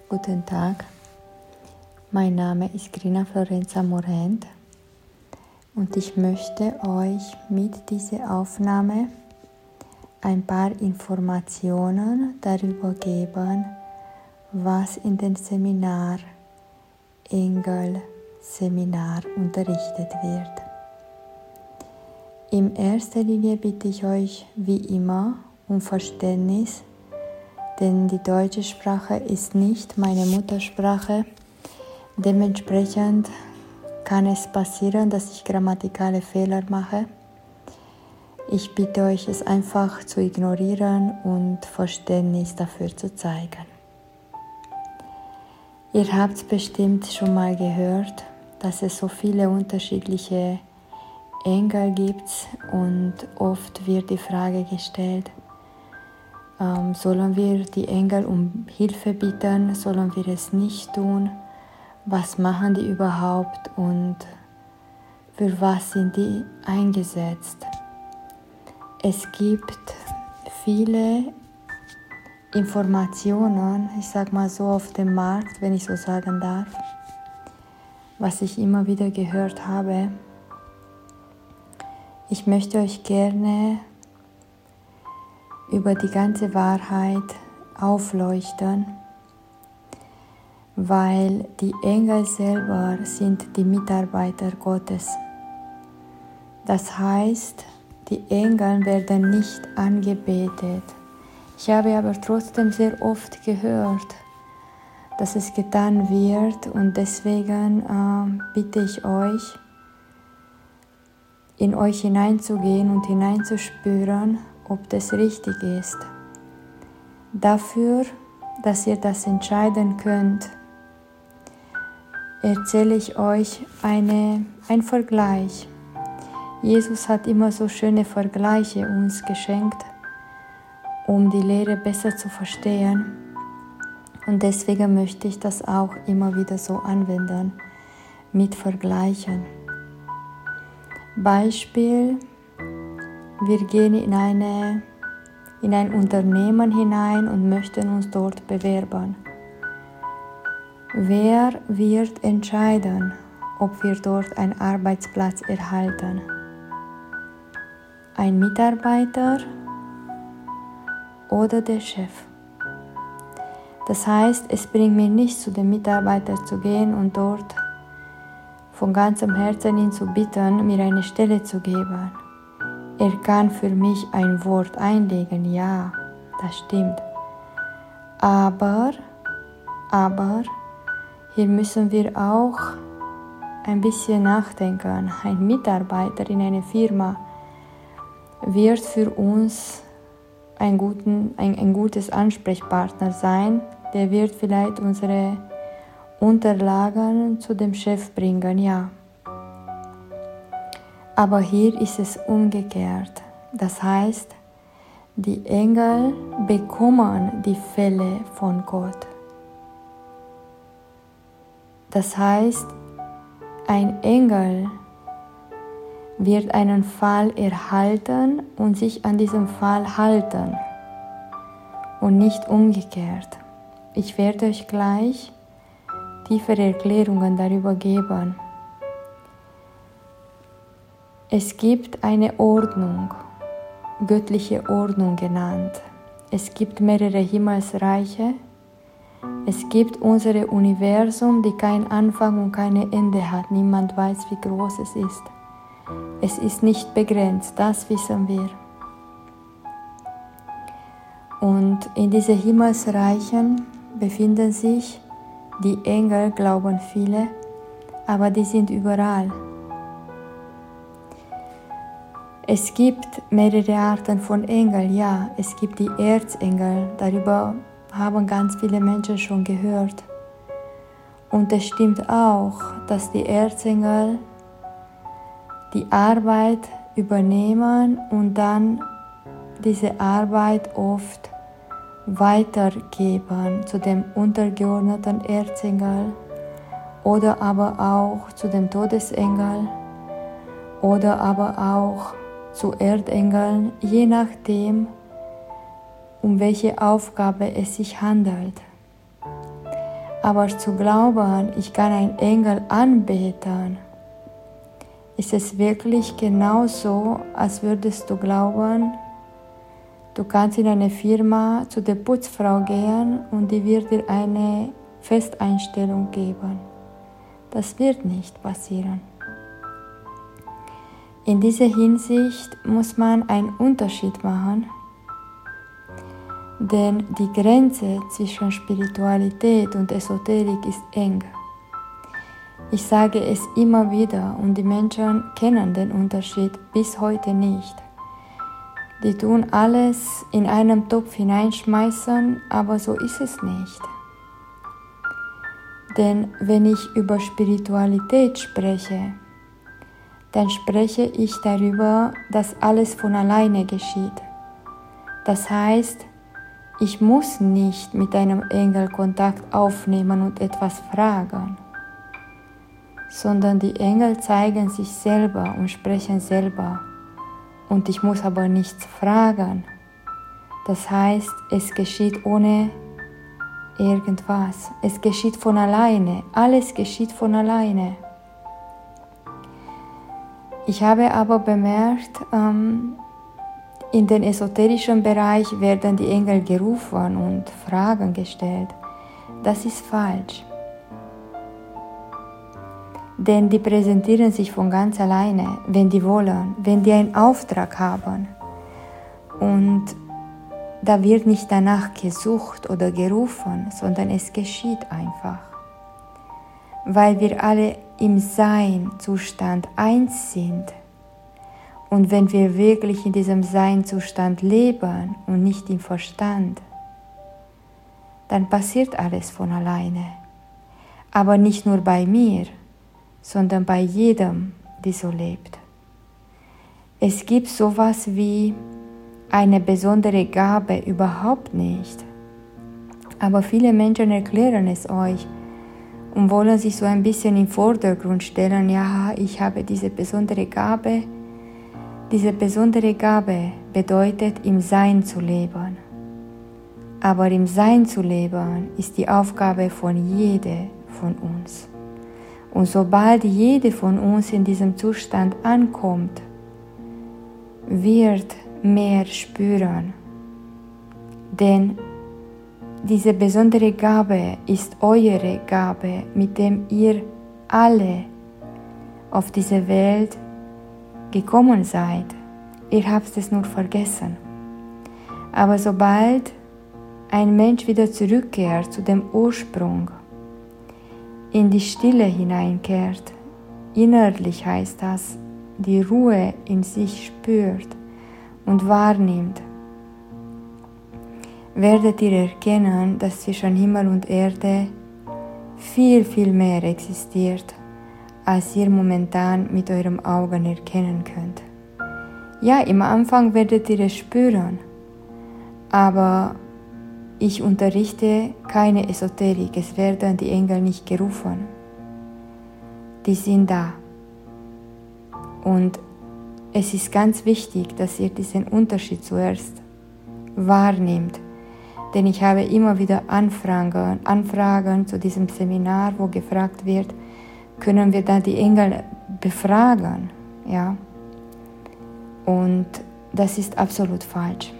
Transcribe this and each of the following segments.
Guten Tag, mein Name ist Grina Florenza Morent und ich möchte euch mit dieser Aufnahme ein paar Informationen darüber geben, was in dem Seminar Engel-Seminar unterrichtet wird. In erster Linie bitte ich euch wie immer um Verständnis, denn die deutsche Sprache ist nicht meine Muttersprache. Dementsprechend kann es passieren, dass ich grammatikale Fehler mache. Ich bitte euch, es einfach zu ignorieren und Verständnis dafür zu zeigen. Ihr habt bestimmt schon mal gehört, dass es so viele unterschiedliche Engel gibt und oft wird die Frage gestellt, sollen wir die Engel um Hilfe bitten, sollen wir es nicht tun, was machen die überhaupt und für was sind die eingesetzt? Es gibt viele Informationen, ich sag mal so auf dem Markt, wenn ich so sagen darf, was ich immer wieder gehört habe. Ich möchte euch gerne über die ganze Wahrheit aufleuchten, weil die Engel selber sind die Mitarbeiter Gottes. Das heißt, die Engel werden nicht angebetet. Ich habe aber trotzdem sehr oft gehört, dass es getan wird und deswegen bitte ich euch, in euch hineinzugehen und hineinzuspüren, ob das richtig ist. Dafür, dass ihr das entscheiden könnt, erzähle ich euch einen Vergleich. Jesus hat immer so schöne Vergleiche uns geschenkt, um die Lehre besser zu verstehen. Und deswegen möchte ich das auch immer wieder so anwenden, mit Vergleichen. Beispiel: Wir gehen in ein Unternehmen hinein und möchten uns dort bewerben. Wer wird entscheiden, ob wir dort einen Arbeitsplatz erhalten? Ein Mitarbeiter oder der Chef? Das heißt, es bringt mir nichts, zu dem Mitarbeiter zu gehen und dort von ganzem Herzen ihn zu bitten, mir eine Stelle zu geben. Er kann für mich ein Wort einlegen, ja, das stimmt. Aber hier müssen wir auch ein bisschen nachdenken. Ein Mitarbeiter in einer Firma wird für uns ein gutes Ansprechpartner sein. Der wird vielleicht unsere Unterlagen zu dem Chef bringen, ja. Aber hier ist es umgekehrt. Das heißt, die Engel bekommen die Fälle von Gott. Das heißt, ein Engel wird einen Fall erhalten und sich an diesem Fall halten und nicht umgekehrt. Ich werde euch gleich tiefere Erklärungen darüber geben. Es gibt eine Ordnung, göttliche Ordnung genannt. Es gibt mehrere Himmelsreiche. Es gibt unser Universum, die keinen Anfang und kein Ende hat. Niemand weiß, wie groß es ist. Es ist nicht begrenzt, das wissen wir. Und in diesen Himmelsreichen befinden sich die Engel, glauben viele, aber die sind überall. Es gibt mehrere Arten von Engeln, ja. Es gibt die Erzengel, darüber haben ganz viele Menschen schon gehört. Und es stimmt auch, dass die Erzengel die Arbeit übernehmen und dann diese Arbeit oft weitergeben zu dem untergeordneten Erzengel oder aber auch zu dem Todesengel oder aber auch zu Erdengeln, je nachdem, um welche Aufgabe es sich handelt. Aber zu glauben, ich kann einen Engel anbeten, ist es wirklich genauso, als würdest du glauben, du kannst in eine Firma zu der Putzfrau gehen und die wird dir eine Festeinstellung geben. Das wird nicht passieren. In dieser Hinsicht muss man einen Unterschied machen, denn die Grenze zwischen Spiritualität und Esoterik ist eng. Ich sage es immer wieder und die Menschen kennen den Unterschied bis heute nicht. Die tun alles in einen Topf hineinschmeißen, aber so ist es nicht. Denn wenn ich über Spiritualität spreche, dann spreche ich darüber, dass alles von alleine geschieht. Das heißt, ich muss nicht mit einem Engel Kontakt aufnehmen und etwas fragen, sondern die Engel zeigen sich selber und sprechen selber. Und ich muss aber nichts fragen. Das heißt, es geschieht ohne irgendwas. Es geschieht von alleine. Alles geschieht von alleine. Ich habe aber bemerkt, in den esoterischen Bereich werden die Engel gerufen und Fragen gestellt. Das ist falsch. Denn die präsentieren sich von ganz alleine, wenn die wollen, wenn die einen Auftrag haben. Und da wird nicht danach gesucht oder gerufen, sondern es geschieht einfach. Weil wir alle im Sein-Zustand eins sind. Und wenn wir wirklich in diesem Sein-Zustand leben und nicht im Verstand, dann passiert alles von alleine. Aber nicht nur bei mir, sondern bei jedem, der so lebt. Es gibt sowas wie eine besondere Gabe überhaupt nicht. Aber viele Menschen erklären es euch und wollen sich so ein bisschen im Vordergrund stellen, ja, ich habe diese besondere Gabe. Diese besondere Gabe bedeutet, im Sein zu leben. Aber im Sein zu leben ist die Aufgabe von jedem von uns. Und sobald jede von uns in diesem Zustand ankommt, wird mehr spüren. Denn diese besondere Gabe ist eure Gabe, mit dem ihr alle auf diese Welt gekommen seid. Ihr habt es nur vergessen. Aber sobald ein Mensch wieder zurückkehrt zu dem Ursprung, in die Stille hineinkehrt, innerlich heißt das, die Ruhe in sich spürt und wahrnimmt, werdet ihr erkennen, dass zwischen Himmel und Erde viel, viel mehr existiert, als ihr momentan mit euren Augen erkennen könnt. Ja, im Anfang werdet ihr es spüren, aber ich unterrichte keine Esoterik, es werden die Engel nicht gerufen. Die sind da. Und es ist ganz wichtig, dass ihr diesen Unterschied zuerst wahrnehmt. Denn ich habe immer wieder Anfragen zu diesem Seminar, wo gefragt wird, können wir dann die Engel befragen? Ja? Und das ist absolut falsch.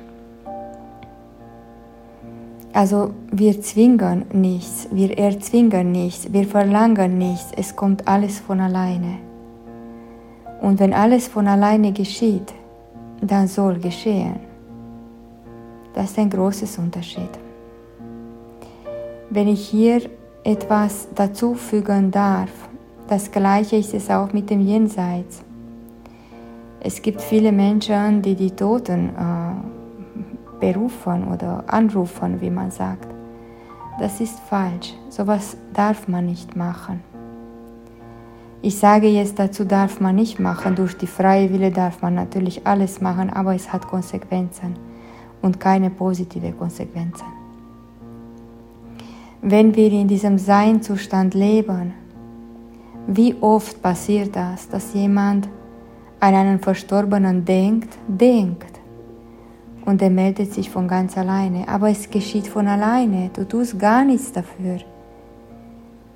Also wir zwingen nichts, wir erzwingen nichts, wir verlangen nichts, es kommt alles von alleine. Und wenn alles von alleine geschieht, dann soll geschehen. Das ist ein großes Unterschied. Wenn ich hier etwas dazu fügen darf, das Gleiche ist es auch mit dem Jenseits. Es gibt viele Menschen, die die Toten berufen oder anrufen, wie man sagt. Das ist falsch. Sowas darf man nicht machen. Ich sage jetzt dazu, darf man nicht machen. Durch die freie Wille darf man natürlich alles machen, aber es hat Konsequenzen und keine positive Konsequenzen. Wenn wir in diesem Sein-Zustand leben, wie oft passiert das, dass jemand an einen Verstorbenen denkt und er meldet sich von ganz alleine. Aber es geschieht von alleine, du tust gar nichts dafür.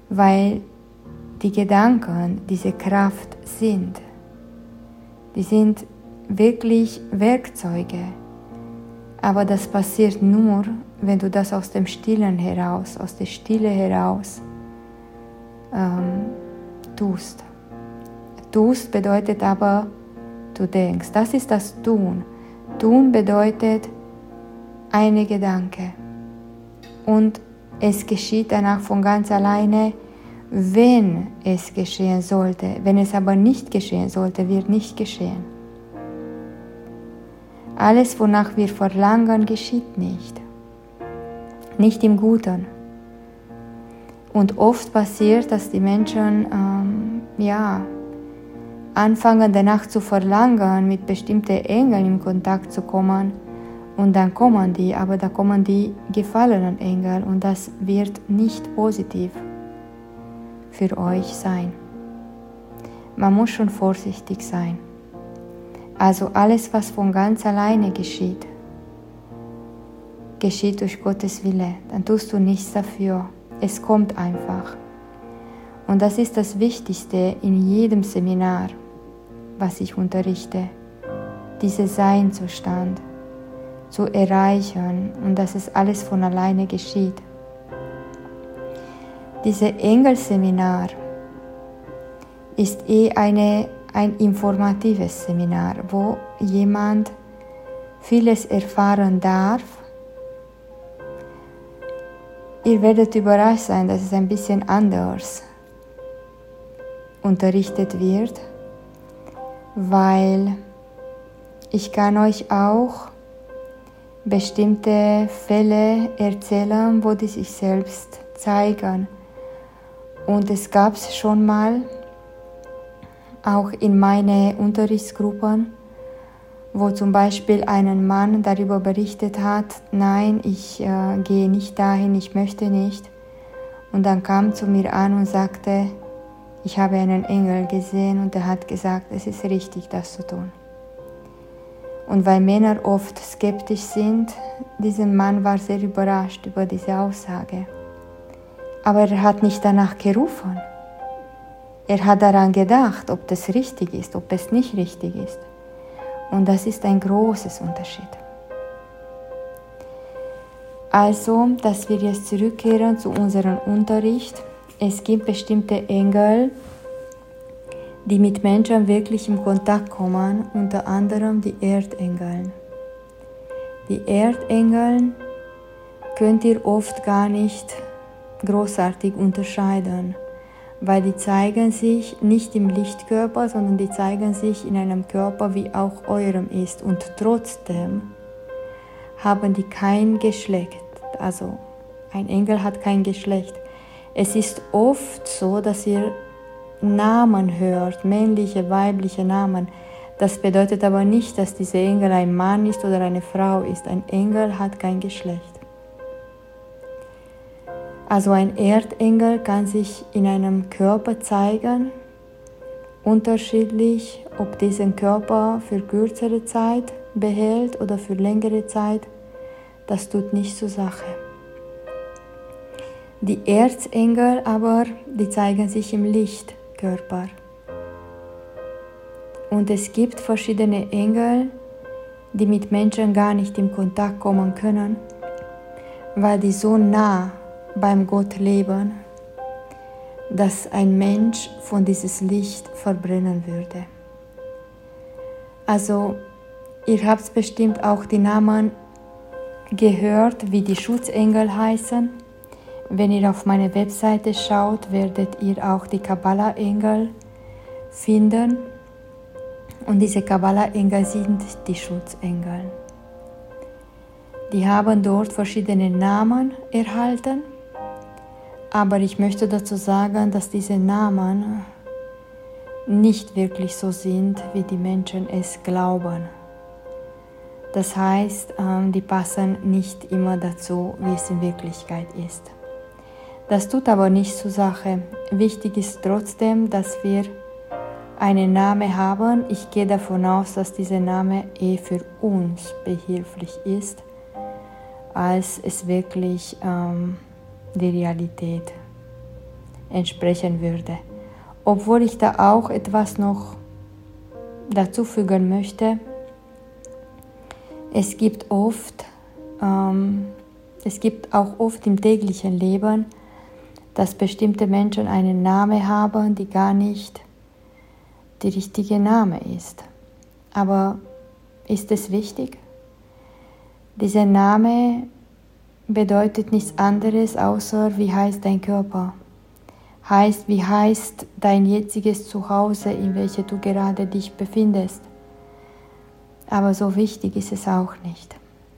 weil die Gedanken diese Kraft sind. Die sind wirklich Werkzeuge. Aber das passiert nur, wenn du das aus dem Stillen heraus, aus der Stille heraus tust. Tust bedeutet aber, du denkst. Das ist das Tun. Tun bedeutet eine Gedanke. Und es geschieht danach von ganz alleine, wenn es geschehen sollte. Wenn es aber nicht geschehen sollte, wird nicht geschehen. Alles, wonach wir verlangen, geschieht nicht. Nicht im Guten. Und oft passiert, dass die Menschen anfangen danach zu verlangen, mit bestimmten Engeln in Kontakt zu kommen. Und dann kommen die, aber da kommen die gefallenen Engel und das wird nicht positiv für euch sein. Man muss schon vorsichtig sein. Also alles, was von ganz alleine geschieht, geschieht durch Gottes Wille. Dann tust du nichts dafür. Es kommt einfach. Und das ist das Wichtigste in jedem Seminar, was ich unterrichte. Diesen Seinzustand zu erreichen und dass es alles von alleine geschieht. Dieses Engelseminar ist ein informatives Seminar, wo jemand vieles erfahren darf. Ihr werdet überrascht sein, dass es ein bisschen anders unterrichtet wird, weil ich kann euch auch bestimmte Fälle erzählen, wo die sich selbst zeigen. Und es gab es schon mal, auch in meinen Unterrichtsgruppen, wo zum Beispiel ein Mann darüber berichtet hat, nein, ich gehe nicht dahin, ich möchte nicht. Und dann kam zu mir an und sagte, ich habe einen Engel gesehen und er hat gesagt, es ist richtig, das zu tun. Und weil Männer oft skeptisch sind, dieser Mann war sehr überrascht über diese Aussage. Aber er hat nicht danach gerufen. Er hat daran gedacht, ob das richtig ist, ob es nicht richtig ist. Und das ist ein großes Unterschied. Also, dass wir jetzt zurückkehren zu unserem Unterricht. Es gibt bestimmte Engel, die mit Menschen wirklich in Kontakt kommen, unter anderem die Erdengel. Die Erdengel könnt ihr oft gar nicht großartig unterscheiden, weil die zeigen sich nicht im Lichtkörper, sondern die zeigen sich in einem Körper, wie auch eurem ist. Und trotzdem haben die kein Geschlecht. Also ein Engel hat kein Geschlecht. Es ist oft so, dass ihr Namen hört, männliche, weibliche Namen. Das bedeutet aber nicht, dass dieser Engel ein Mann ist oder eine Frau ist. Ein Engel hat kein Geschlecht. Also ein Erdengel kann sich in einem Körper zeigen, unterschiedlich, ob diesen Körper für kürzere Zeit behält oder für längere Zeit, das tut nichts zur Sache. Die Erzengel aber, die zeigen sich im Lichtkörper. Und es gibt verschiedene Engel, die mit Menschen gar nicht in Kontakt kommen können, weil die so nah beim Gott leben, dass ein Mensch von dieses Licht verbrennen würde. Also, ihr habt bestimmt auch die Namen gehört, wie die Schutzengel heißen. Wenn ihr auf meine Webseite schaut, werdet ihr auch die Kabbala-Engel finden. Und diese Kabbala-Engel sind die Schutzengel. Die haben dort verschiedene Namen erhalten. Aber ich möchte dazu sagen, dass diese Namen nicht wirklich so sind, wie die Menschen es glauben. Das heißt, die passen nicht immer dazu, wie es in Wirklichkeit ist. Das tut aber nichts zur Sache. Wichtig ist trotzdem, dass wir einen Namen haben. Ich gehe davon aus, dass dieser Name für uns behilflich ist, als es wirklich die Realität entsprechen würde. Obwohl ich da auch etwas noch dazu fügen möchte. Es gibt auch oft im täglichen Leben, dass bestimmte Menschen einen Namen haben, die gar nicht der richtige Name ist. Aber ist es wichtig? Dieser Name bedeutet nichts anderes, außer wie heißt dein Körper. Wie heißt dein jetziges Zuhause, in welchem du gerade dich befindest. Aber so wichtig ist es auch nicht.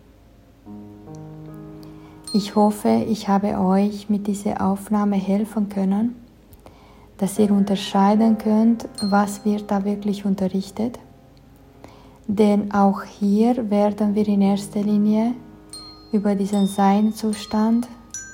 Ich hoffe, ich habe euch mit dieser Aufnahme helfen können, dass ihr unterscheiden könnt, was wird da wirklich unterrichtet. Denn auch hier werden wir in erster Linie über diesen Seinzustand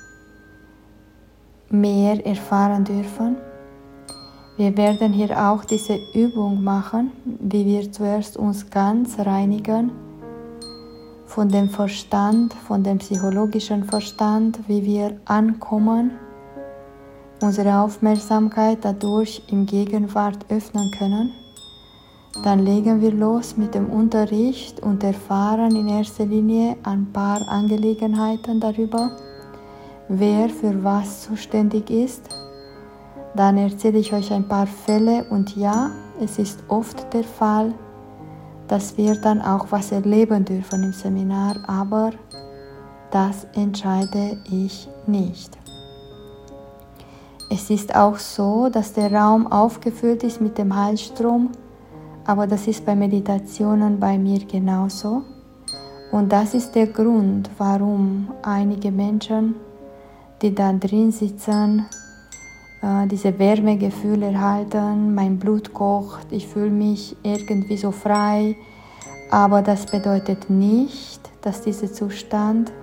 mehr erfahren dürfen. Wir werden hier auch diese Übung machen, wie wir zuerst uns ganz reinigen von dem Verstand, von dem psychologischen Verstand, wie wir ankommen, unsere Aufmerksamkeit dadurch im Gegenwart öffnen können. Dann legen wir los mit dem Unterricht und erfahren in erster Linie ein paar Angelegenheiten darüber, wer für was zuständig ist. Dann erzähle ich euch ein paar Fälle und ja, es ist oft der Fall, dass wir dann auch was erleben dürfen im Seminar, aber das entscheide ich nicht. Es ist auch so, dass der Raum aufgefüllt ist mit dem Heilstrom, aber das ist bei Meditationen bei mir genauso. Und das ist der Grund, warum einige Menschen, die da drin sitzen, diese Wärmegefühle erhalten, mein Blut kocht, ich fühle mich irgendwie so frei. Aber das bedeutet nicht, dass dieser Zustand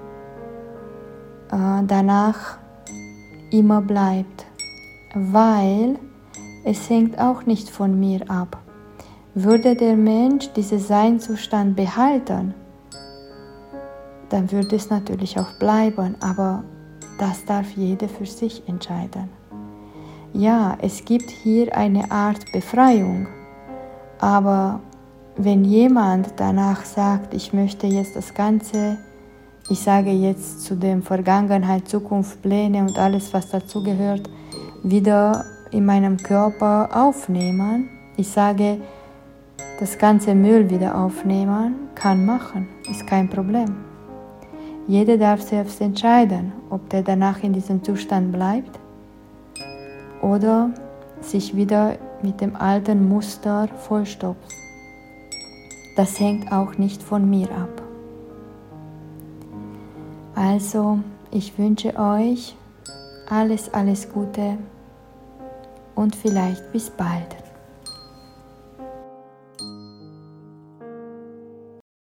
danach immer bleibt, weil es hängt auch nicht von mir ab. Würde der Mensch diesen Seinzustand behalten, dann würde es natürlich auch bleiben, aber das darf jeder für sich entscheiden. Ja, es gibt hier eine Art Befreiung, aber wenn jemand danach sagt, ich möchte jetzt das Ganze, ich sage jetzt zu dem Vergangenheit, Zukunft, Pläne und alles, was dazu gehört, wieder in meinem Körper aufnehmen, ich sage, das ganze Müll wieder aufnehmen, kann machen, ist kein Problem. Jeder darf selbst entscheiden, ob der danach in diesem Zustand bleibt oder sich wieder mit dem alten Muster vollstopft. Das hängt auch nicht von mir ab. Also, ich wünsche euch alles Gute und vielleicht bis bald.